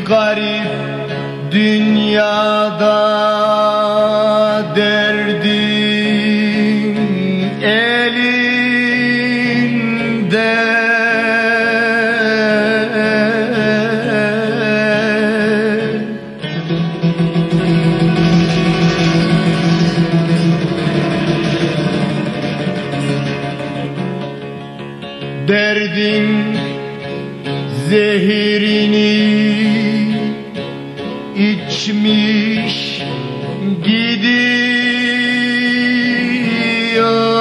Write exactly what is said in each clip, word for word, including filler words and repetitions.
garip dünyada derdin elinde, derdin zehirini içmiş gidiyor.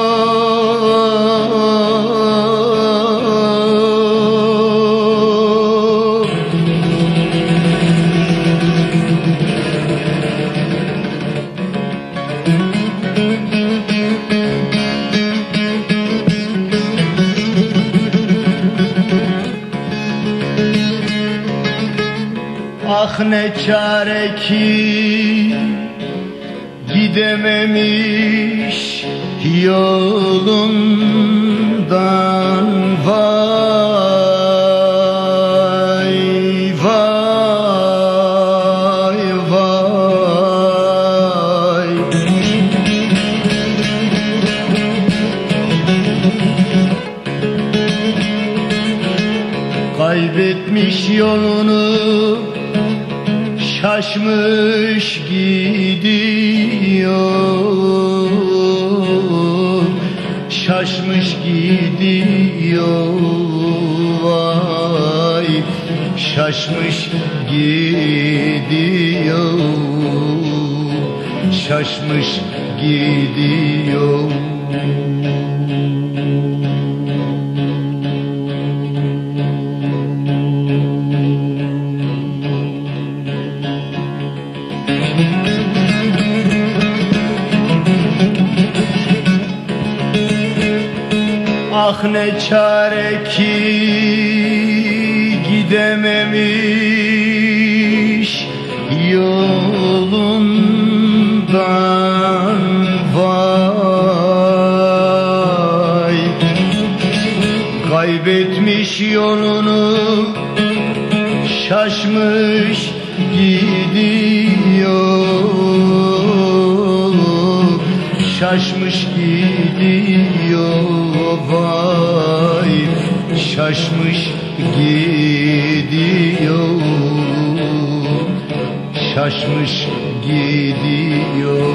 Ah ne çare ki gidememiş yolundan, vay vay vay. Kaybetmiş yolunu, şaşmış gidiyor, şaşmış gidiyor, vay, şaşmış gidiyor, şaşmış gidiyor. Ah ne çare ki gidememiş yolundan, vay. Kaybetmiş yolunu, şaşmış gidiyor, şaşmış gidiyor, vay, şaşmış gidiyor, şaşmış gidiyor.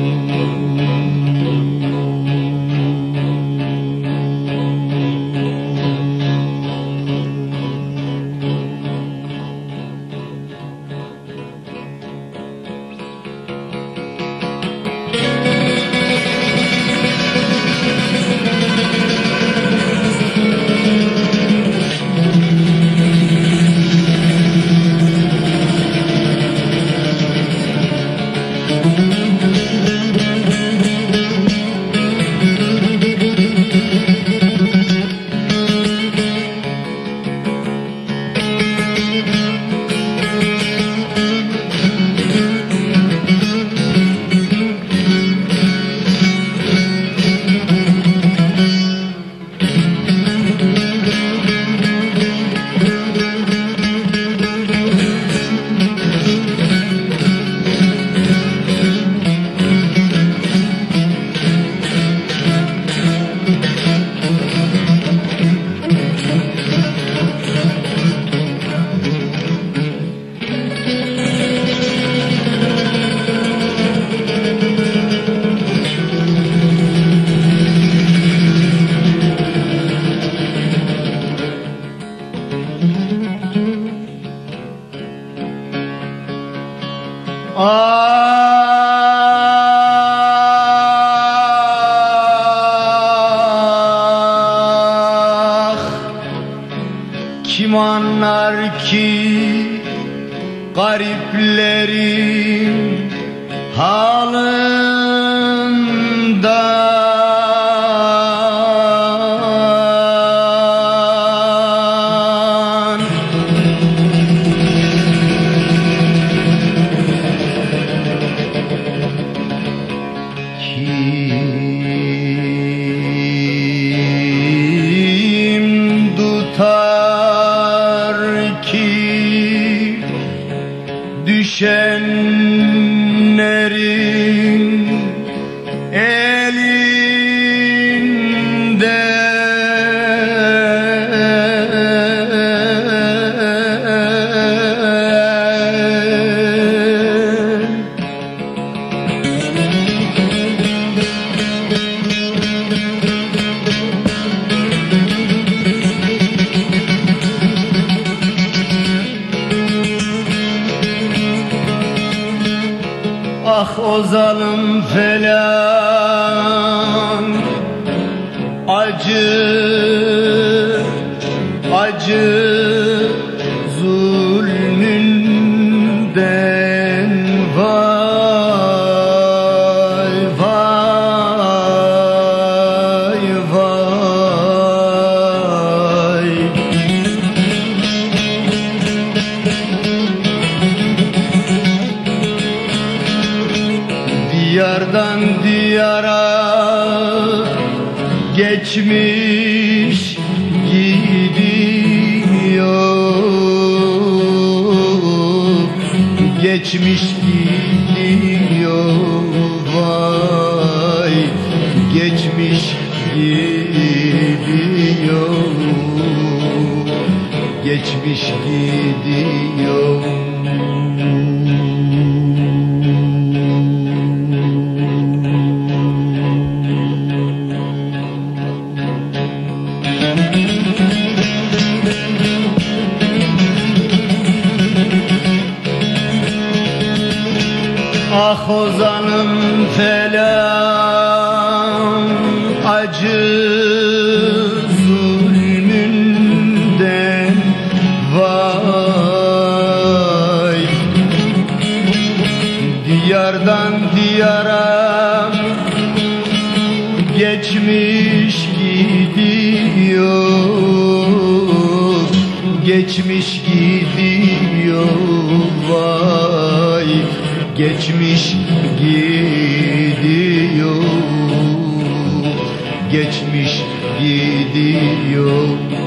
Ah, kim anlar ki gariplerin halından? Kim tutar ki o zalim falan acı acı zulmünden vay vay vay. Diyardan diyara geçmiş gidiyor, geçmiş gidiyor vay, geçmiş gidiyor, geçmiş gidiyor. Ah o zalim falan acı zulmünden vay. Diyardan diyara geçmiş gidiyor, geçmiş gidiyor vay, geçmiş gidiyor, geçmiş gidiyor.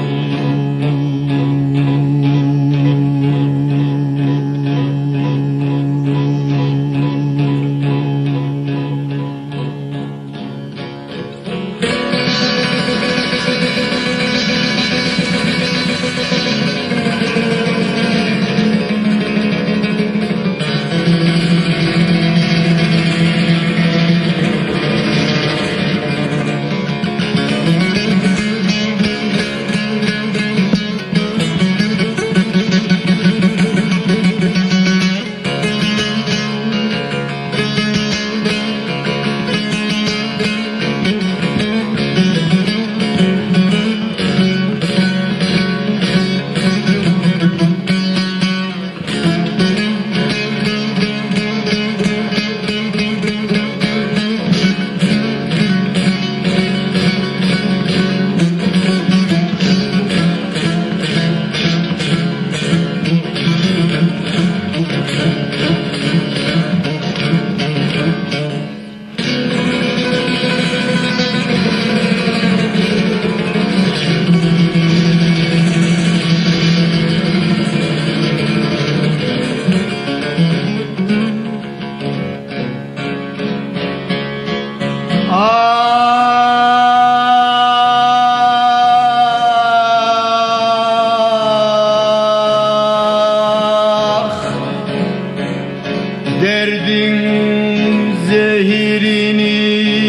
Derdin zehirini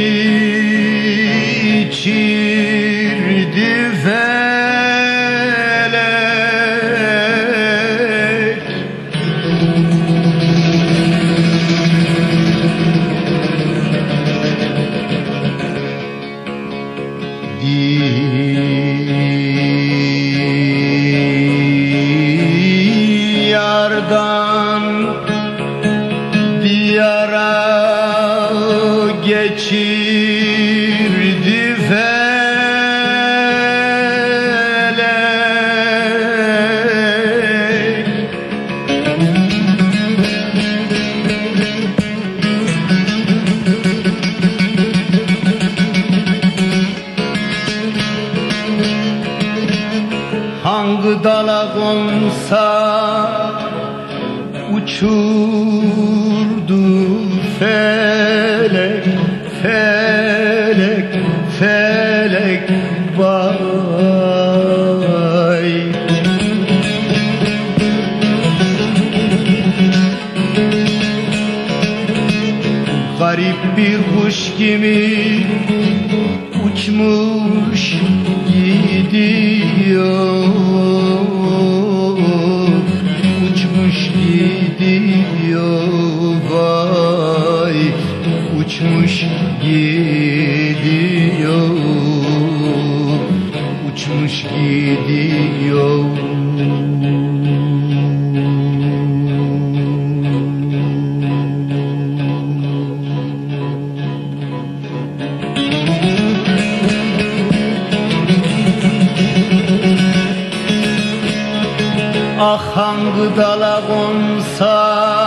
içirdi felek. Diyardan diyara geçirdi felek. Hangi dala konsa uçurdu felek, felek, felek vay. Garip bir kuş gibi uçmuş gidiyor, uçmuş gidiyor vay, uçmuş gidiyor. Ah hangi dala konsa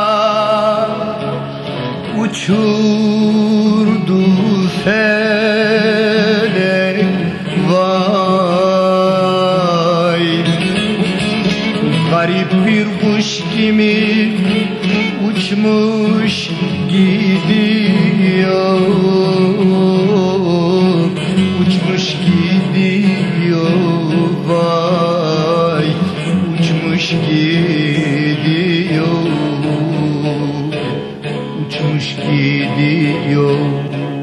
uçurdu felek, vay. Garip bir kuş gibi uçmuş gidiyor, uçmuş gidiyor, vay. Uçmuş gidiyor, uçmuş gidiyor.